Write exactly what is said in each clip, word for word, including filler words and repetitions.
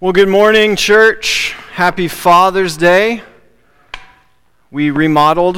Well, good morning, church. Happy Father's Day. We remodeled.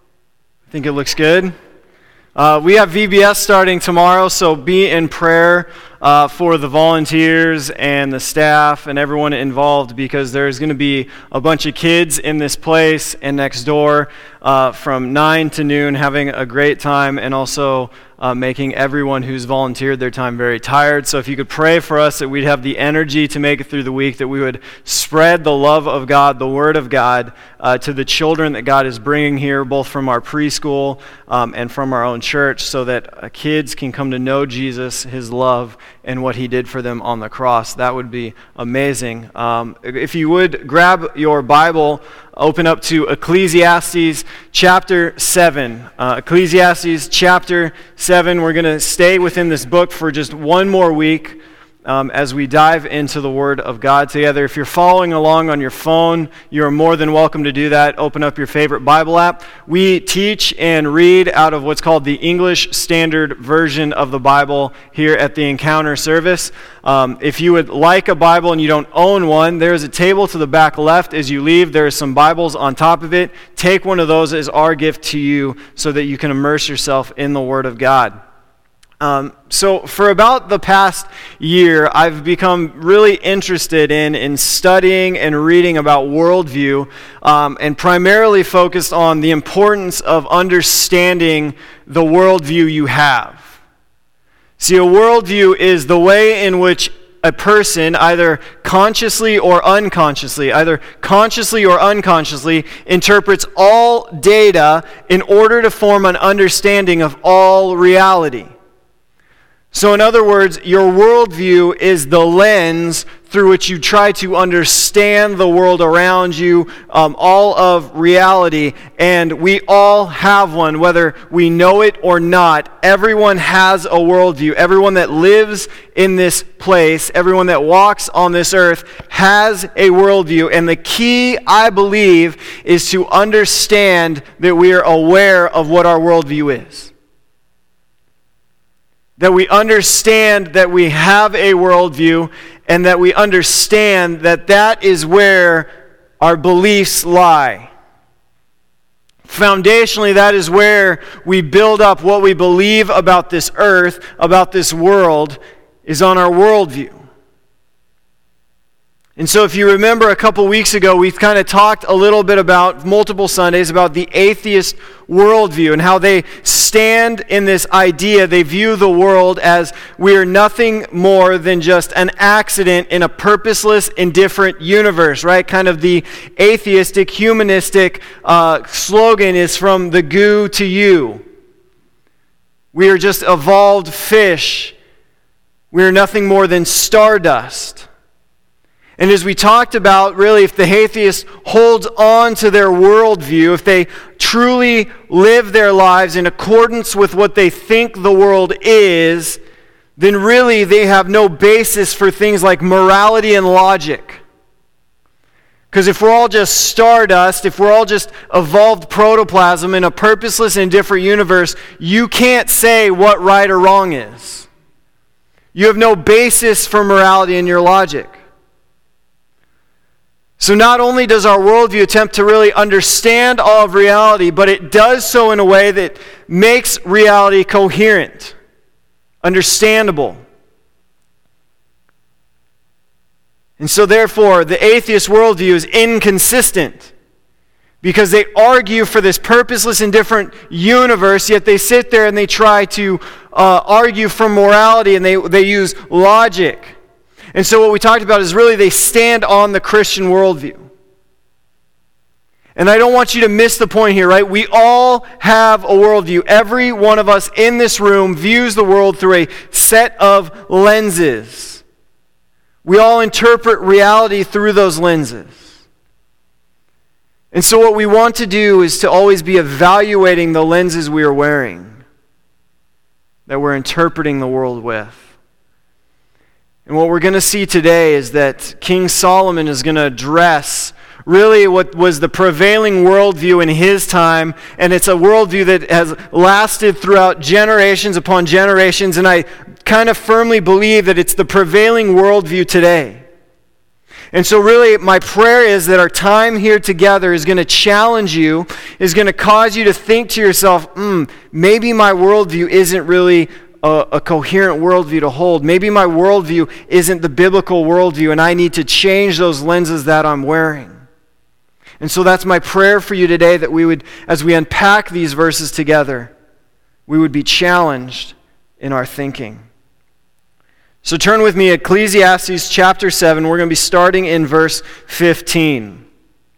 I think it looks good. Uh, we have V B S starting tomorrow, so be in prayer uh, for the volunteers and the staff and everyone involved, because there's going to be a bunch of kids in this place and next door uh, from nine to noon having a great time, and also Uh, making everyone who's volunteered their time very tired. So if you could pray for us that we'd have the energy to make it through the week, that we would spread the love of God, the Word of God, uh, to the children that God is bringing here, both from our preschool um, and from our own church, so that uh, kids can come to know Jesus, His love, and what He did for them on the cross. That would be amazing. Um, if you would grab your Bible, open up to Ecclesiastes chapter seven. Uh, Ecclesiastes chapter seven. We're going to stay within this book for just one more week um, as we dive into the Word of God together. If you're following along on your phone, you're more than welcome to do that. Open up your favorite Bible app. We teach and read out of what's called the English Standard Version of the Bible here at the Encounter service. Um, if you would like a Bible and you don't own one, there's a table to the back left as you leave. There are some Bibles on top of it. Take one of those as our gift to you so that you can immerse yourself in the Word of God. Um, so for about the past year, I've become really interested in, in studying and reading about worldview, um, and primarily focused on the importance of understanding the worldview you have. See, a worldview is the way in which a person, either consciously or unconsciously, either consciously or unconsciously, interprets all data in order to form an understanding of all reality. So in other words, your worldview is the lens through which you try to understand the world around you, um, all of reality, and we all have one, whether we know it or not. Everyone has a worldview. Everyone that lives in this place, everyone that walks on this earth has a worldview, and the key, I believe, is to understand that we are aware of what our worldview is. That we understand that we have a worldview, and that we understand that that is where our beliefs lie. Foundationally, that is where we build up what we believe about this earth, about this world, is on our worldview. And so if you remember a couple weeks ago, we've kind of talked a little bit about, multiple Sundays, about the atheist worldview and how they stand in this idea. They view the world as we are nothing more than just an accident in a purposeless, indifferent universe, right? Kind of the atheistic, humanistic uh, slogan is from the goo to you. We are just evolved fish. We are nothing more than stardust. And as we talked about, really, if the atheist holds on to their worldview, if they truly live their lives in accordance with what they think the world is, then really they have no basis for things like morality and logic. Because if we're all just stardust, if we're all just evolved protoplasm in a purposeless and different universe, you can't say what right or wrong is. You have no basis for morality in your logic. So not only does our worldview attempt to really understand all of reality, but it does so in a way that makes reality coherent, understandable. And so therefore, the atheist worldview is inconsistent because they argue for this purposeless and different universe, yet they sit there and they try to uh, argue for morality, and they, they use logic. And so what we talked about is really they stand on the Christian worldview. And I don't want you to miss the point here, right? We all have a worldview. Every one of us in this room views the world through a set of lenses. We all interpret reality through those lenses. And so what we want to do is to always be evaluating the lenses we are wearing, that we're interpreting the world with. And what we're going to see today is that King Solomon is going to address really what was the prevailing worldview in his time, and it's a worldview that has lasted throughout generations upon generations, and I kind of firmly believe that it's the prevailing worldview today. And so really, my prayer is that our time here together is going to challenge you, is going to cause you to think to yourself, hmm, maybe my worldview isn't really a, a coherent worldview to hold. Maybe my worldview isn't the biblical worldview, and I need to change those lenses that I'm wearing. And so that's my prayer for you today, that we would, as we unpack these verses together, we would be challenged in our thinking. So turn with me, Ecclesiastes chapter seven. We're going to be starting in verse fifteen.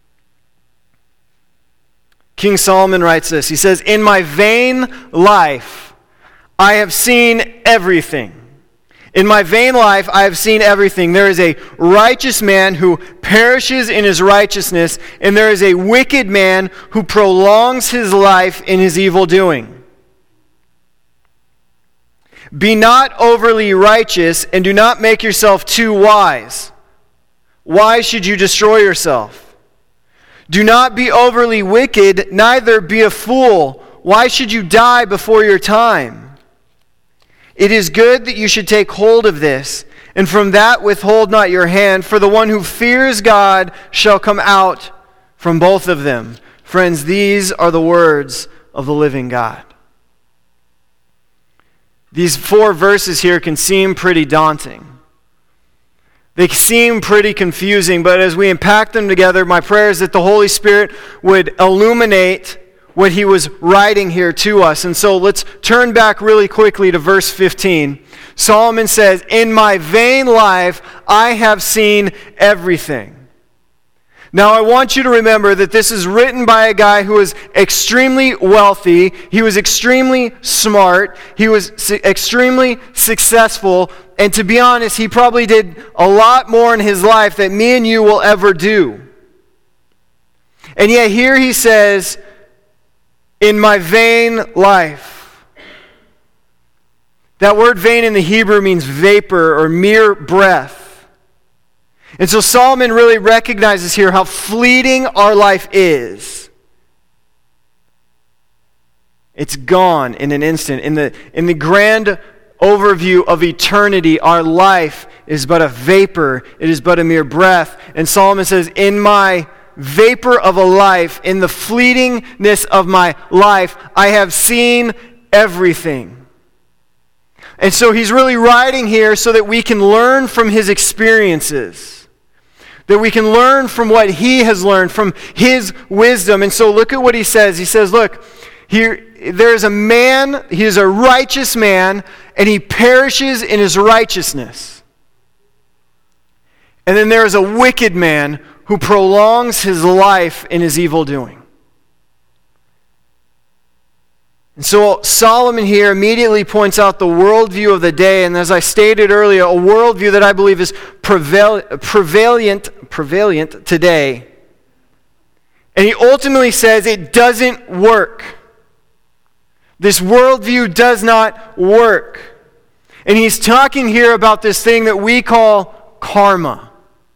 King Solomon writes this. He says, "In my vain life I have seen everything. In my vain life I have seen everything. There is a righteous man who perishes in his righteousness, and there is a wicked man who prolongs his life in his evil doing. Be not overly righteous, and do not make yourself too wise. Why should you destroy yourself? Do not be overly wicked, neither be a fool. Why should you die before your time? It is good that you should take hold of this, and from that withhold not your hand, for the one who fears God shall come out from both of them." Friends, these are the words of the living God. These four verses here can seem pretty daunting. They seem pretty confusing, but as we unpack them together, my prayer is that the Holy Spirit would illuminate what he was writing here to us. And so let's turn back really quickly to verse fifteen. Solomon says, "In my vain life I have seen everything." Now, I want you to remember that this is written by a guy who was extremely wealthy. He was extremely smart. He was su- extremely successful. And to be honest, he probably did a lot more in his life than me and you will ever do. And yet here he says, "In my vain life." That word vain in the Hebrew means vapor or mere breath. And so Solomon really recognizes here how fleeting our life is. It's gone in an instant. In the, in the grand overview of eternity, our life is but a vapor. It is but a mere breath. And Solomon says, "In my vapor of a life, in the fleetingness of my life, I have seen everything." And so he's really writing here so that we can learn from his experiences. That we can learn from what he has learned, from his wisdom. And so look at what he says. He says, look, here there is a man, he is a righteous man, and he perishes in his righteousness. And then there is a wicked man who prolongs his life in his evil doing. And so Solomon here immediately points out the worldview of the day, and as I stated earlier, a worldview that I believe is preval- prevalent, prevalent today. And he ultimately says it doesn't work. This worldview does not work. And he's talking here about this thing that we call karma.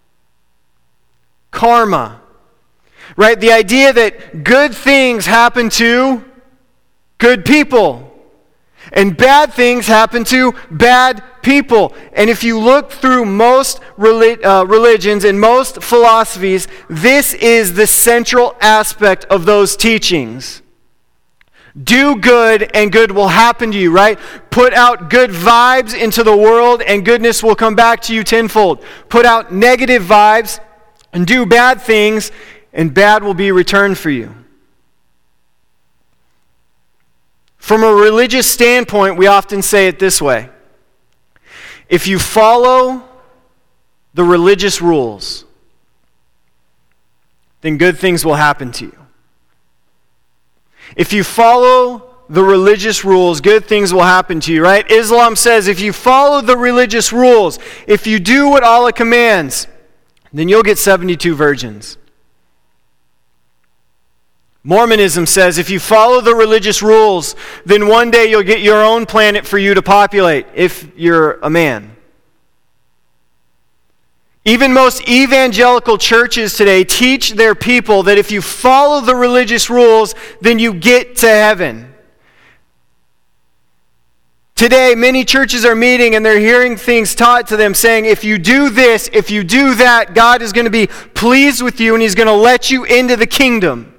Karma. Right? The idea that good things happen to good people, and bad things happen to bad people. And if you look through most relig- uh, religions and most philosophies, this is the central aspect of those teachings. Do good and good will happen to you, right? Put out good vibes into the world and goodness will come back to you tenfold. Put out negative vibes and do bad things and bad will be returned for you. From a religious standpoint, we often say it this way. If you follow the religious rules, then good things will happen to you. If you follow the religious rules, good things will happen to you, right? Islam says if you follow the religious rules, if you do what Allah commands, then you'll get seventy-two virgins. Mormonism says if you follow the religious rules, then one day you'll get your own planet for you to populate, if you're a man. Even most evangelical churches today teach their people that if you follow the religious rules, then you get to heaven. Today, many churches are meeting and they're hearing things taught to them saying, if you do this, if you do that, God is going to be pleased with you and He's going to let you into the kingdom.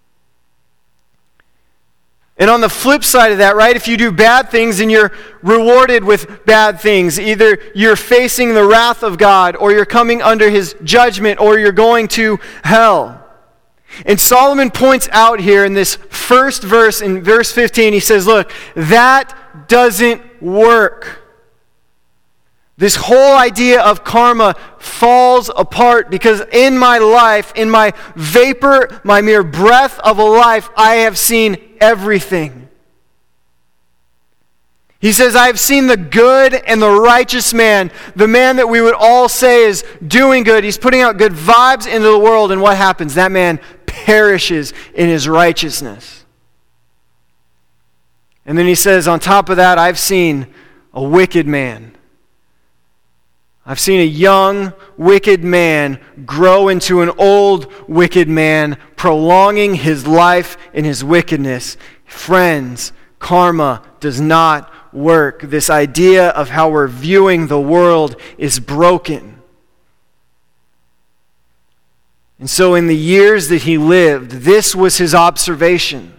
And on the flip side of that, right, if you do bad things and you're rewarded with bad things, either you're facing the wrath of God or you're coming under His judgment or you're going to hell. And Solomon points out here in this first verse, in verse fifteen, he says, look, that doesn't work. This whole idea of karma falls apart because in my life, in my vapor, my mere breath of a life, I have seen everything. He says, I have seen the good and the righteous man, the man that we would all say is doing good. He's putting out good vibes into the world, and what happens? That man perishes in his righteousness. And then he says, on top of that, I've seen a wicked man. I've seen a young, wicked man grow into an old, wicked man, prolonging his life in his wickedness. Friends, karma does not work. This idea of how we're viewing the world is broken. And so in the years that he lived, this was his observation.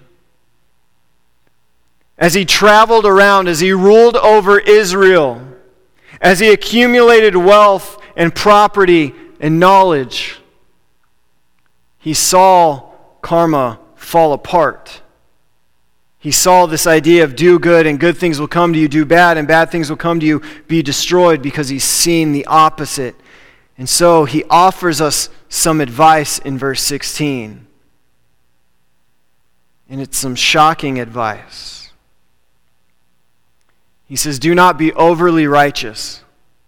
As he traveled around, as he ruled over Israel, as he accumulated wealth and property and knowledge, he saw karma fall apart. He saw this idea of do good and good things will come to you, do bad and bad things will come to you, be destroyed, because he's seen the opposite. And so he offers us some advice in verse sixteen. And it's some shocking advice. He says, do not be overly righteous.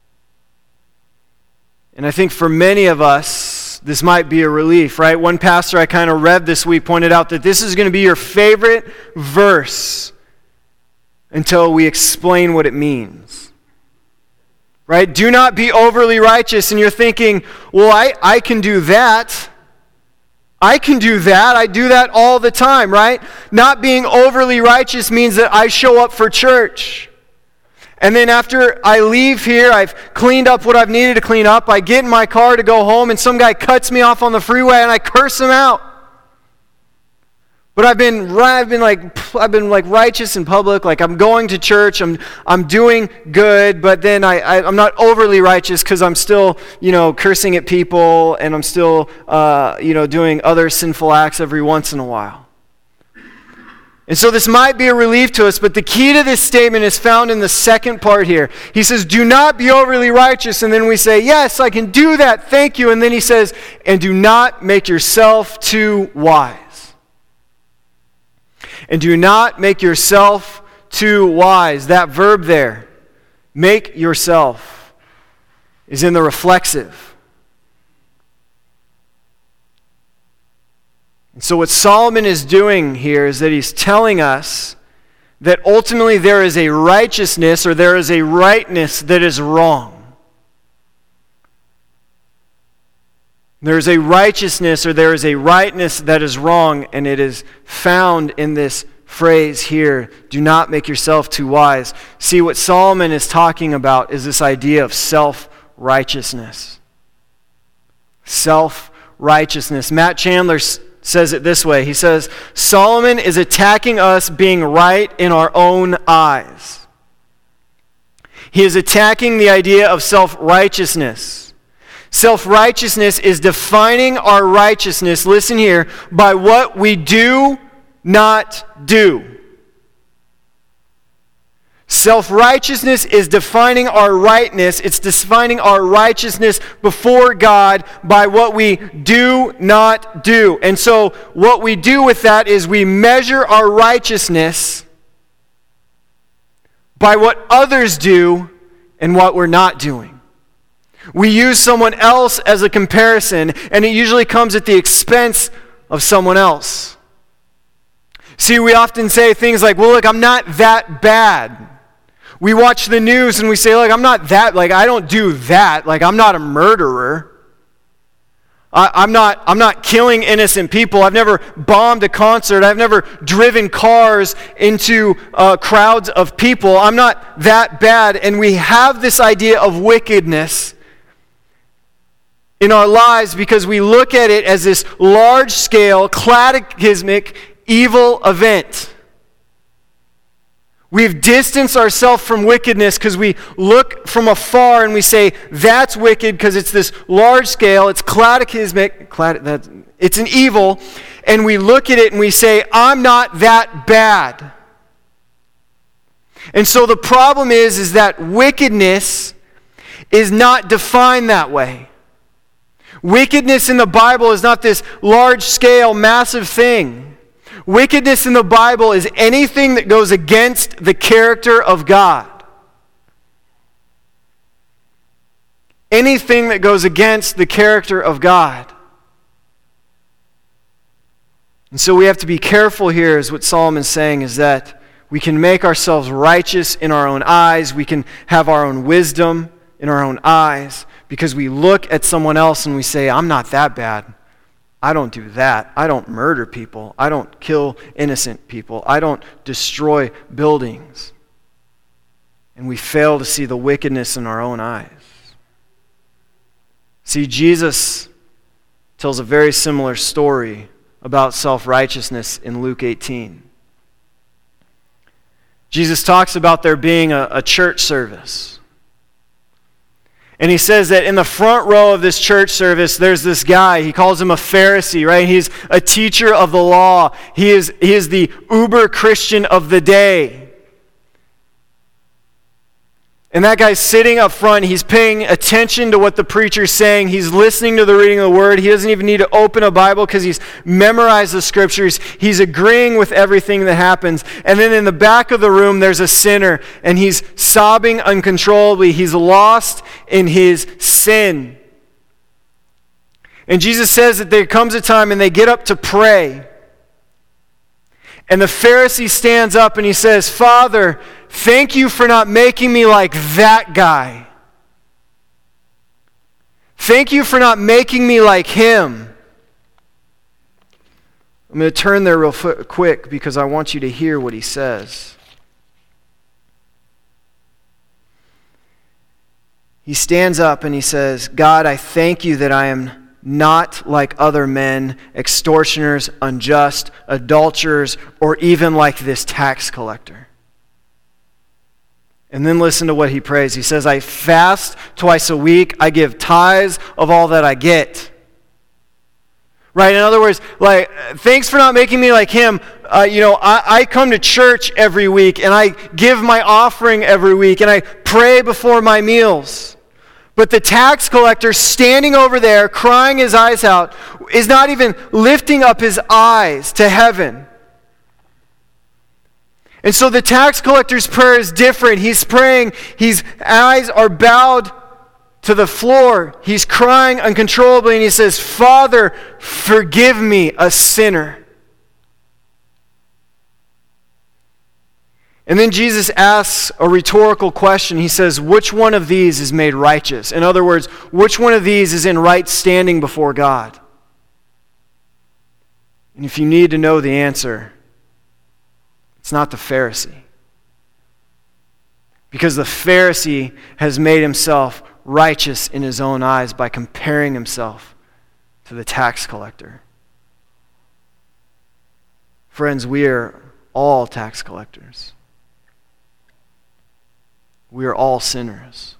And I think for many of us, this might be a relief, right? One pastor I kind of read this week pointed out that this is going to be your favorite verse until we explain what it means. Right? Do not be overly righteous. And you're thinking, well, I, I can do that. I can do that. I do that all the time, right? Not being overly righteous means that I show up for church. And then after I leave here, I've cleaned up what I've needed to clean up. I get in my car to go home, and some guy cuts me off on the freeway, and I curse him out. But I've been, I've been like, I've been like righteous in public. Like I'm going to church. I'm, I'm doing good. But then I, I I'm not overly righteous because I'm still, you know, cursing at people, and I'm still, uh, you know, doing other sinful acts every once in a while. And so this might be a relief to us, but the key to this statement is found in the second part here. He says, do not be overly righteous. And then we say, yes, I can do that. Thank you. And then he says, and do not make yourself too wise. And do not make yourself too wise. That verb there, make yourself, is in the reflexive. And so what Solomon is doing here is that he's telling us that ultimately there is a righteousness or there is a rightness that is wrong. There is a righteousness or there is a rightness that is wrong, and it is found in this phrase here, do not make yourself too wise. See, what Solomon is talking about is this idea of self-righteousness. Self-righteousness. Matt Chandler says it this way. He says, Solomon is attacking us being right in our own eyes. He is attacking the idea of self-righteousness. Self-righteousness is defining our righteousness, listen here, by what we do not do. Self-righteousness is defining our rightness. It's defining our righteousness before God by what we do not do. And so what we do with that is we measure our righteousness by what others do and what we're not doing. We use someone else as a comparison, and it usually comes at the expense of someone else. See, we often say things like, well, look, I'm not that bad. We watch the news and we say, like, I'm not that, like, I don't do that. Like, I'm not a murderer. I, I'm not, I'm not killing innocent people. I've never bombed a concert. I've never driven cars into uh, crowds of people. I'm not that bad. And we have this idea of wickedness in our lives because we look at it as this large-scale, cataclysmic, evil event. We've distanced ourselves from wickedness because we look from afar and we say, that's wicked because it's this large scale, it's cataclysmic, it's an evil, and we look at it and we say, I'm not that bad. And so the problem is, is that wickedness is not defined that way. Wickedness in the Bible is not this large scale, massive thing. Wickedness in the Bible is anything that goes against the character of God. Anything that goes against the character of God. And so we have to be careful here, is what Solomon's saying, is that we can make ourselves righteous in our own eyes. We can have our own wisdom in our own eyes because we look at someone else and we say, I'm not that bad. I don't do that. I don't murder people. I don't kill innocent people. I don't destroy buildings. And we fail to see the wickedness in our own eyes. See, Jesus tells a very similar story about self-righteousness in Luke eighteen. Jesus talks about there being a, a church service. And he says that in the front row of this church service, there's this guy. He calls him a Pharisee, right? He's a teacher of the law. He is, he is the uber Christian of the day. And that guy's sitting up front. He's paying attention to what the preacher's saying. He's listening to the reading of the word. He doesn't even need to open a Bible because he's memorized the scriptures. He's agreeing with everything that happens. And then in the back of the room, there's a sinner, and he's sobbing uncontrollably. He's lost in his sin. And Jesus says that there comes a time and they get up to pray. And the Pharisee stands up and he says, Father, thank you for not making me like that guy. Thank you for not making me like him. I'm going to turn there real f- quick because I want you to hear what he says. He stands up and he says, God, I thank you that I am not like other men, extortioners, unjust, adulterers, or even like this tax collector. And then listen to what he prays. He says, I fast twice a week. I give tithes of all that I get. Right? In other words, like, thanks for not making me like him. Uh, you know, I, I come to church every week, and I give my offering every week, and I pray before my meals. But the tax collector standing over there, crying his eyes out, is not even lifting up his eyes to heaven. And so the tax collector's prayer is different. He's praying, his eyes are bowed to the floor. He's crying uncontrollably, and he says, Father, forgive me, a sinner. And then Jesus asks a rhetorical question. He says, which one of these is made righteous? In other words, which one of these is in right standing before God? And if you need to know the answer, it's not the Pharisee. Because the Pharisee has made himself righteous in his own eyes by comparing himself to the tax collector. Friends, we are all tax collectors. We are all sinners.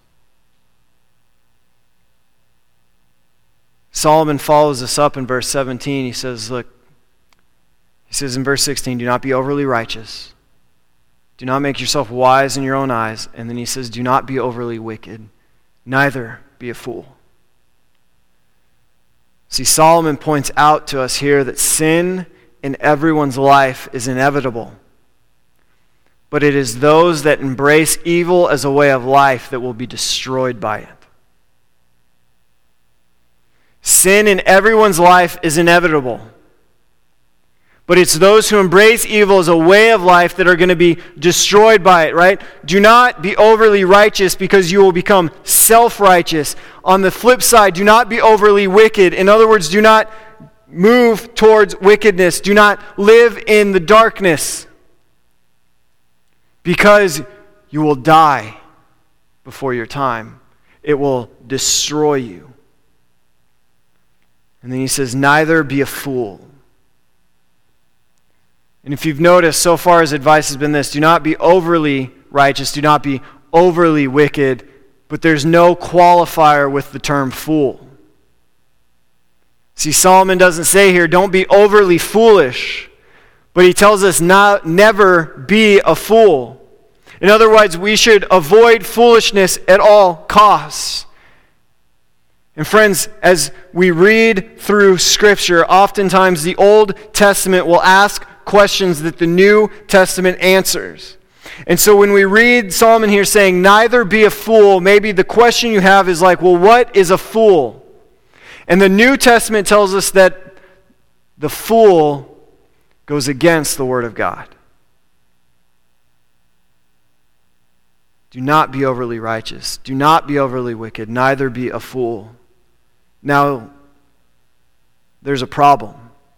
Solomon follows this up in verse seventeen. He says, look, he says in verse sixteen, do not be overly righteous. Do not make yourself wise in your own eyes. And then he says, do not be overly wicked. Neither be a fool. See, Solomon points out to us here that sin in everyone's life is inevitable. But it is those that embrace evil as a way of life that will be destroyed by it. Sin in everyone's life is inevitable. But it's those who embrace evil as a way of life that are going to be destroyed by it, right? Do not be overly righteous because you will become self-righteous. On the flip side, do not be overly wicked. In other words, do not move towards wickedness. Do not live in the darkness because you will die before your time. It will destroy you. And then he says, neither be a fool. And if you've noticed, so far his advice has been this: do not be overly righteous, do not be overly wicked, but there's no qualifier with the term fool. See, Solomon doesn't say here, don't be overly foolish, but he tells us not, never be a fool. In other words, we should avoid foolishness at all costs. And friends, as we read through Scripture, oftentimes the Old Testament will ask questions that the New Testament answers. And so when we read Solomon here saying, neither be a fool, maybe the question you have is like, well, what is a fool? And the New Testament tells us that the fool goes against the Word of God. Do not be overly righteous. Do not be overly wicked. Neither be a fool. Now, there's a problem.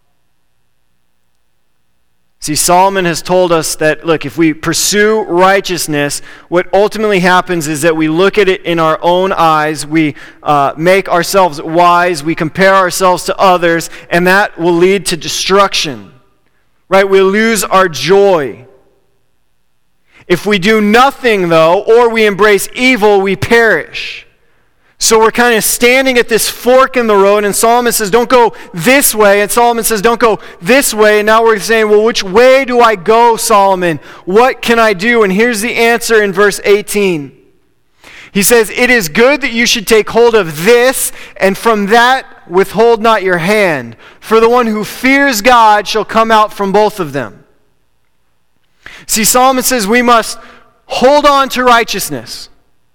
See, Solomon has told us that, look, if we pursue righteousness, what ultimately happens is that we look at it in our own eyes, we uh, make ourselves wise, we compare ourselves to others, and that will lead to destruction. Right? We lose our joy. If we do nothing, though, or we embrace evil, we perish. So we're kind of standing at this fork in the road, and Solomon says, don't go this way, and Solomon says, don't go this way, and now we're saying, well, which way do I go, Solomon? What can I do? And here's the answer in verse eighteen. He says, it is good that you should take hold of this, and from that withhold not your hand, for the one who fears God shall come out from both of them. See, Solomon says we must hold on to righteousness.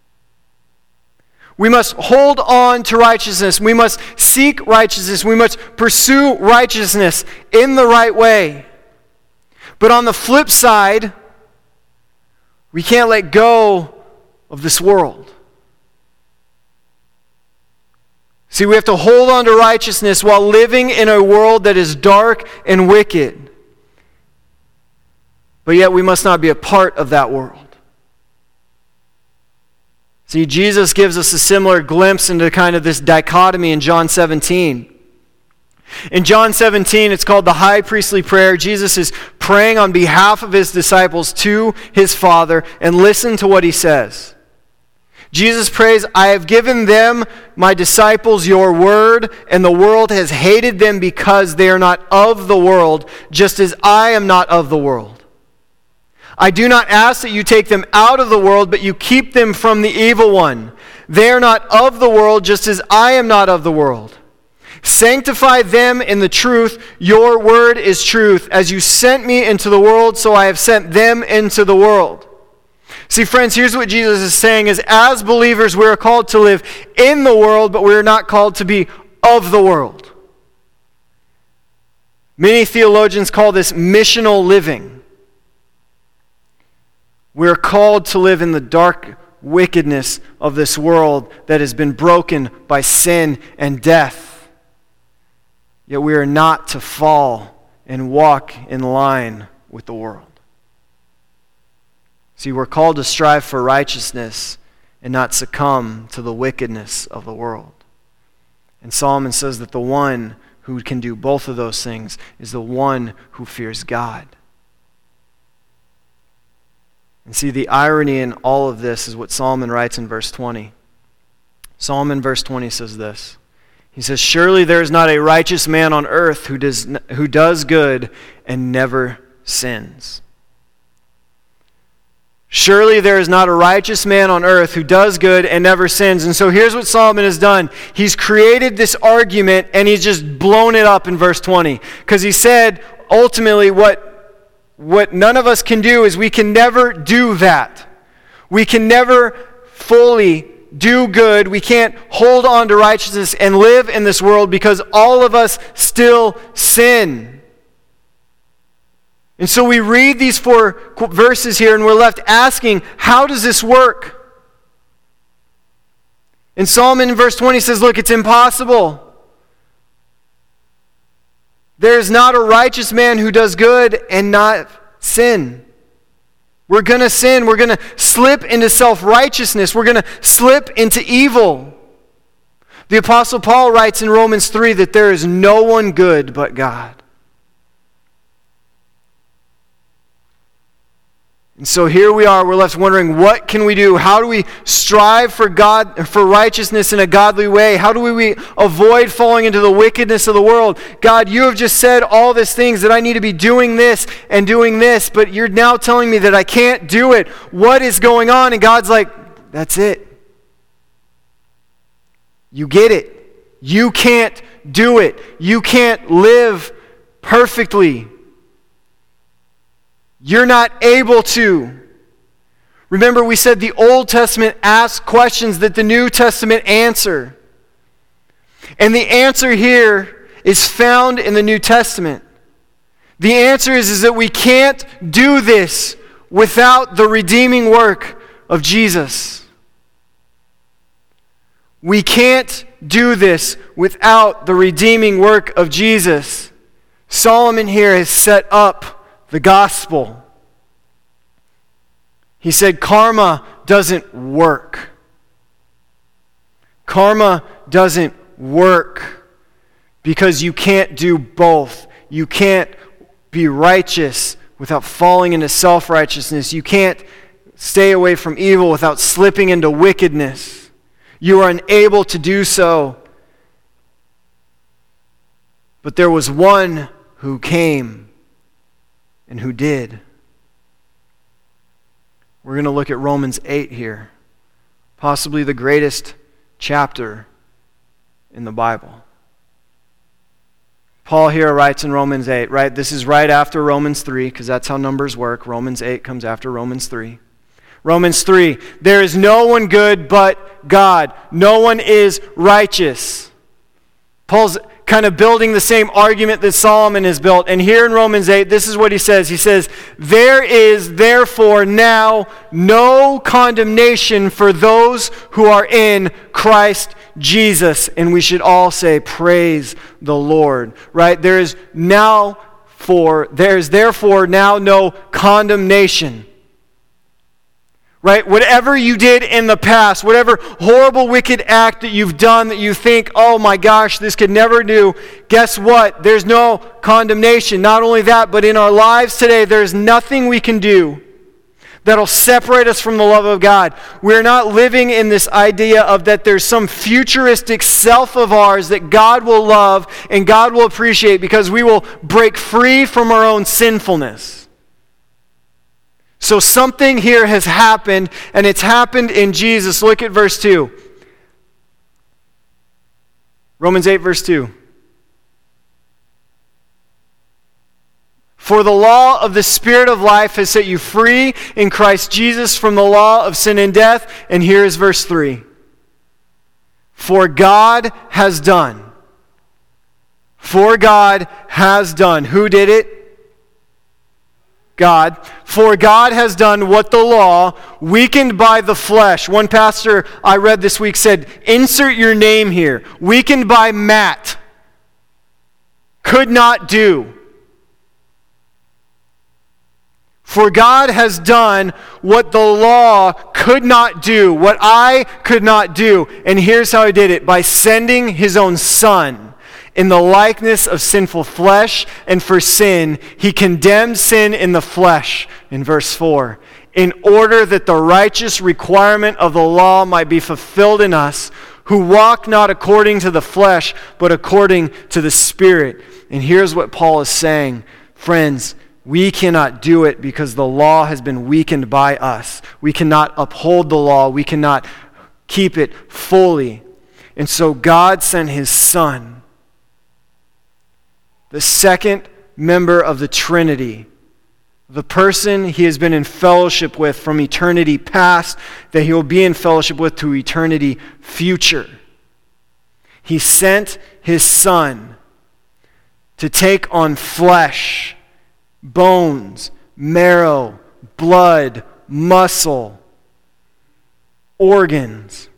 We must hold on to righteousness. We must seek righteousness. We must pursue righteousness in the right way. But on the flip side, we can't let go of this world. See, we have to hold on to righteousness while living in a world that is dark and wicked. But yet we must not be a part of that world. See, Jesus gives us a similar glimpse into kind of this dichotomy in John seventeen. In John seventeen, it's called the high priestly prayer. Jesus is praying on behalf of his disciples to his Father, and listen to what he says. Jesus prays, I have given them, my disciples, your word, and the world has hated them because they are not of the world, just as I am not of the world. I do not ask that you take them out of the world, but you keep them from the evil one. They are not of the world, just as I am not of the world. Sanctify them in the truth. Your word is truth. As you sent me into the world, so I have sent them into the world. See, friends, here's what Jesus is saying is, as believers, we are called to live in the world, but we are not called to be of the world. Many theologians call this missional living. We're called to live in the dark wickedness of this world that has been broken by sin and death. Yet we are not to fall and walk in line with the world. See, we're called to strive for righteousness and not succumb to the wickedness of the world. And Solomon says that the one who can do both of those things is the one who fears God. And see, the irony in all of this is what Solomon writes in verse twenty. Solomon, verse twenty, says this. He says, surely there is not a righteous man on earth who does, who does good and never sins. Surely there is not a righteous man on earth who does good and never sins. And so here's what Solomon has done. He's created this argument and he's just blown it up in verse twenty. Because he said, ultimately, what What none of us can do is we can never do that. We can never fully do good. We can't hold on to righteousness and live in this world because all of us still sin. And so we read these four verses here and we're left asking, how does this work? And Solomon in verse twenty says, look, it's impossible. There is not a righteous man who does good and not sin. We're going to sin. We're going to slip into self-righteousness. We're going to slip into evil. The Apostle Paul writes in Romans three that there is no one good but God. And so here we are, we're left wondering, what can we do? How do we strive for God, for righteousness in a godly way? How do we avoid falling into the wickedness of the world? God, you have just said all these things that I need to be doing this and doing this, but you're now telling me that I can't do it. What is going on? And God's like, that's it. You get it. You can't do it. You can't live perfectly. You're not able to. Remember, we said the Old Testament asks questions that the New Testament answer. And the answer here is found in the New Testament. The answer is, is that we can't do this without the redeeming work of Jesus. We can't do this without the redeeming work of Jesus. Solomon here has set up the gospel. He said karma doesn't work. Karma doesn't work because you can't do both. You can't be righteous without falling into self-righteousness. You can't stay away from evil without slipping into wickedness. You are unable to do so. But there was one who came and who did. We're going to look at Romans eight here, possibly the greatest chapter in the Bible. Paul here writes in Romans eight, right? This is right after Romans three, because that's how numbers work. Romans eight comes after Romans three. Romans three, there is no one good but God. No one is righteous. Paul's kind of building the same argument that Solomon has built. And here in Romans eight, this is what he says. He says, there is therefore now no condemnation for those who are in Christ Jesus. And we should all say, praise the Lord. Right? There is now for, there is therefore now no condemnation. Right? Whatever you did in the past, whatever horrible, wicked act that you've done that you think, oh my gosh, this could never do, guess what? There's no condemnation. Not only that, but in our lives today, there's nothing we can do that'll separate us from the love of God. We're not living in this idea of that there's some futuristic self of ours that God will love and God will appreciate because we will break free from our own sinfulness. So something here has happened, and it's happened in Jesus. Look at verse two. Romans eight, verse two. For the law of the Spirit of life has set you free in Christ Jesus from the law of sin and death. And here is verse three. For God has done. For God has done. Who did it? God. For God has done what the law, weakened by the flesh. One pastor I read this week said, insert your name here. Weakened by Matt. Could not do. For God has done what the law could not do, what I could not do. And here's how he did it. By sending his own Son in the likeness of sinful flesh, and for sin, he condemned sin in the flesh, in verse four, in order that the righteous requirement of the law might be fulfilled in us, who walk not according to the flesh, but according to the Spirit. And here's what Paul is saying. Friends, we cannot do it because the law has been weakened by us. We cannot uphold the law. We cannot keep it fully. And so God sent his Son, the second member of the Trinity, the person he has been in fellowship with from eternity past, that he will be in fellowship with to eternity future. He sent his Son to take on flesh bones, marrow, blood, muscle, organs.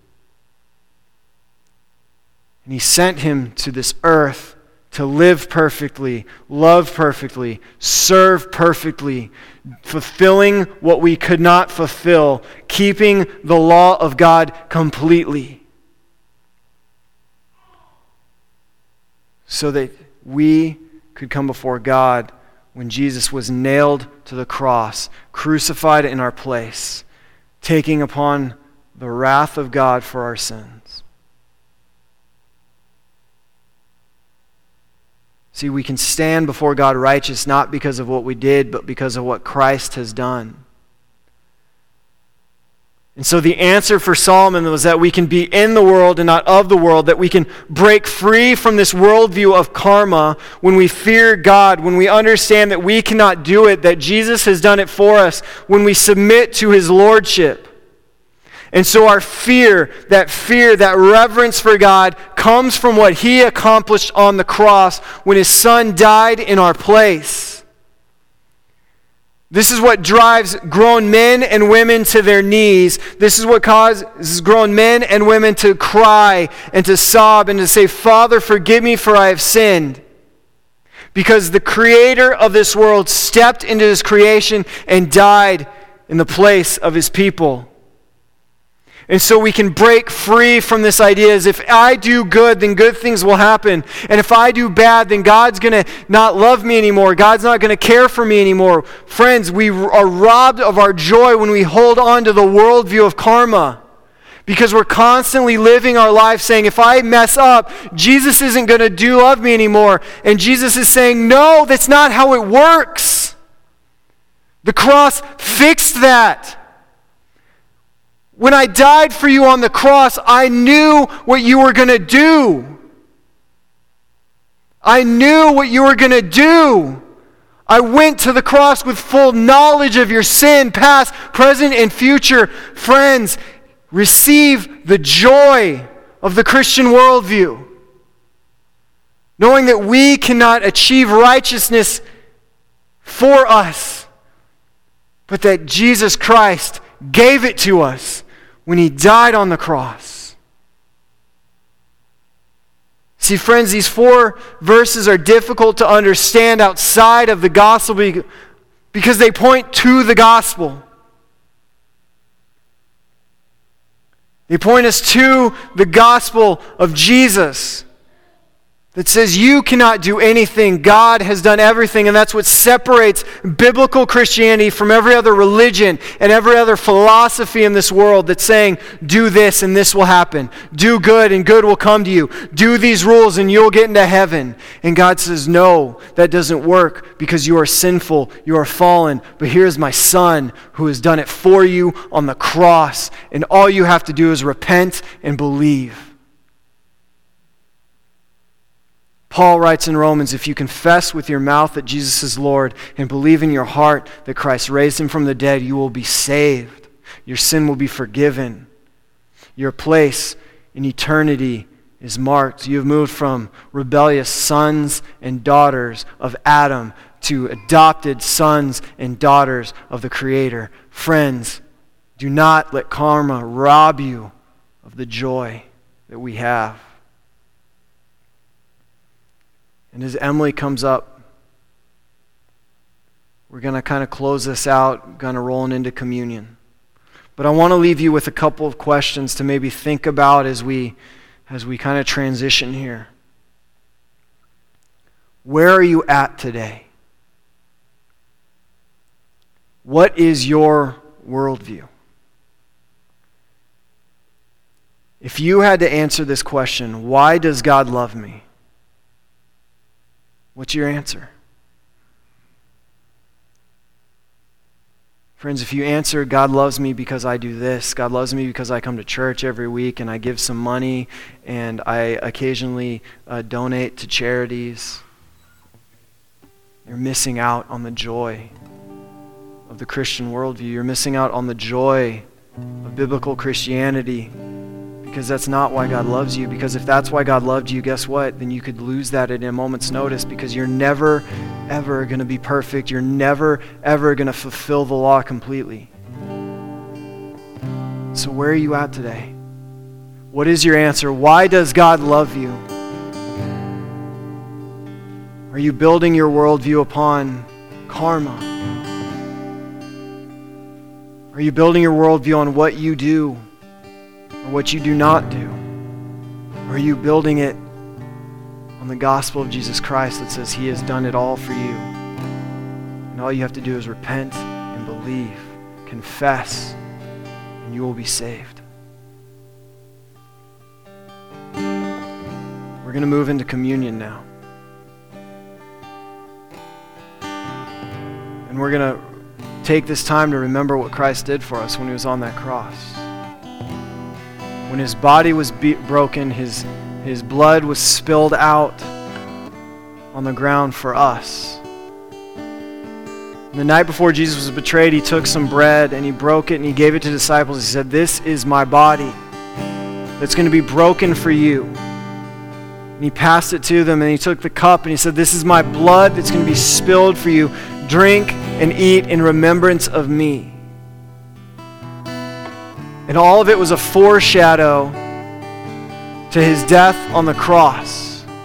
And he sent him to this earth to live perfectly, love perfectly, serve perfectly, fulfilling what we could not fulfill, keeping the law of God completely, so that we could come before God when Jesus was nailed to the cross, crucified in our place, taking upon the wrath of God for our sins. See, we can stand before God righteous not because of what we did, but because of what Christ has done. And so the answer for Solomon was that we can be in the world and not of the world, that we can break free from this worldview of karma when we fear God, when we understand that we cannot do it, that Jesus has done it for us, when we submit to His lordship. And so our fear, that fear, that reverence for God comes from what He accomplished on the cross when His Son died in our place. This is what drives grown men and women to their knees. This is what causes grown men and women to cry and to sob and to say, "Father, forgive me, for I have sinned." Because the Creator of this world stepped into His creation and died in the place of His people. And so we can break free from this idea as if I do good, then good things will happen. And if I do bad, then God's going to not love me anymore. God's not going to care for me anymore. Friends, we are robbed of our joy when we hold on to the worldview of karma. Because we're constantly living our life saying, if I mess up, Jesus isn't going to do love me anymore. And Jesus is saying, no, that's not how it works. The cross fixed that. When I died for you on the cross, I knew what you were going to do. I knew what you were going to do. I went to the cross with full knowledge of your sin, past, present, and future. Friends, receive the joy of the Christian worldview, knowing that we cannot achieve righteousness for us, but that Jesus Christ gave it to us when He died on the cross. See, friends, these four verses are difficult to understand outside of the gospel because they point to the gospel. They point us to the gospel of Jesus that says you cannot do anything. God has done everything, and that's what separates biblical Christianity from every other religion and every other philosophy in this world that's saying, do this and this will happen. Do good and good will come to you. Do these rules and you'll get into heaven. And God says, no, that doesn't work because you are sinful, you are fallen, but here's my Son who has done it for you on the cross, and all you have to do is repent and believe. Paul writes in Romans, if you confess with your mouth that Jesus is Lord and believe in your heart that Christ raised Him from the dead, you will be saved. Your sin will be forgiven. Your place in eternity is marked. You have moved from rebellious sons and daughters of Adam to adopted sons and daughters of the Creator. Friends, do not let karma rob you of the joy that we have. And as Emily comes up, we're going to kind of close this out, kind of rolling into communion. But I want to leave you with a couple of questions to maybe think about as we as we kind of transition here. Where are you at today? What is your worldview? If you had to answer this question, why does God love me? What's your answer? Friends, if you answer, God loves me because I do this, God loves me because I come to church every week and I give some money and I occasionally uh, donate to charities, you're missing out on the joy of the Christian worldview. You're missing out on the joy of biblical Christianity Because that's not why God loves you. Because if that's why God loved you, guess what? Then you could lose that at a moment's notice, because you're never, ever going to be perfect. You're never, ever going to fulfill the law completely. So where are you at today? What is your answer? Why does God love you? Are you building your worldview upon karma? Are you building your worldview on what you do or what you do not do? Or are you building it on the gospel of Jesus Christ that says he has done it all for you? And all you have to do is repent and believe, confess, and you will be saved. We're going to move into communion now. And we're going to take this time to remember what Christ did for us when he was on that cross. When his body was be- broken, his, his blood was spilled out on the ground for us. And the night before Jesus was betrayed, he took some bread and he broke it and he gave it to the disciples. He said, "This is my body that's going to be broken for you." And he passed it to them, and he took the cup and he said, "This is my blood that's going to be spilled for you. Drink and eat in remembrance of me." And all of it was a foreshadow to his death on the cross.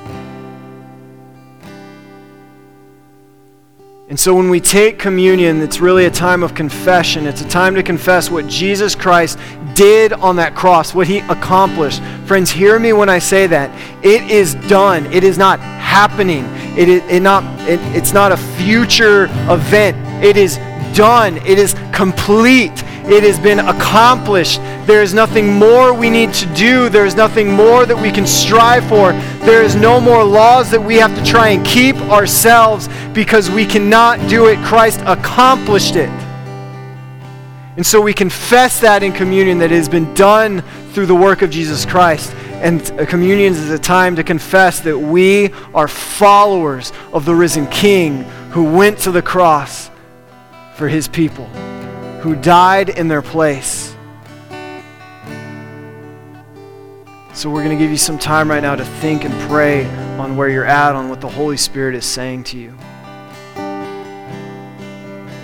And so when we take communion, it's really a time of confession. It's a time to confess what Jesus Christ did on that cross, what he accomplished. Friends, hear me when I say that. It is done. It is not happening. It is it not. It, it's not a future event. It is done. It is complete. It has been accomplished. There is nothing more we need to do. There is nothing more that we can strive for. There is no more laws that we have to try and keep ourselves, because we cannot do it. Christ accomplished it. And so we confess that in communion, that it has been done through the work of Jesus Christ. And communion is a time to confess that we are followers of the risen King who went to the cross for his people, who died in their place. So we're going to give you some time right now to think and pray on where you're at, on what the Holy Spirit is saying to you.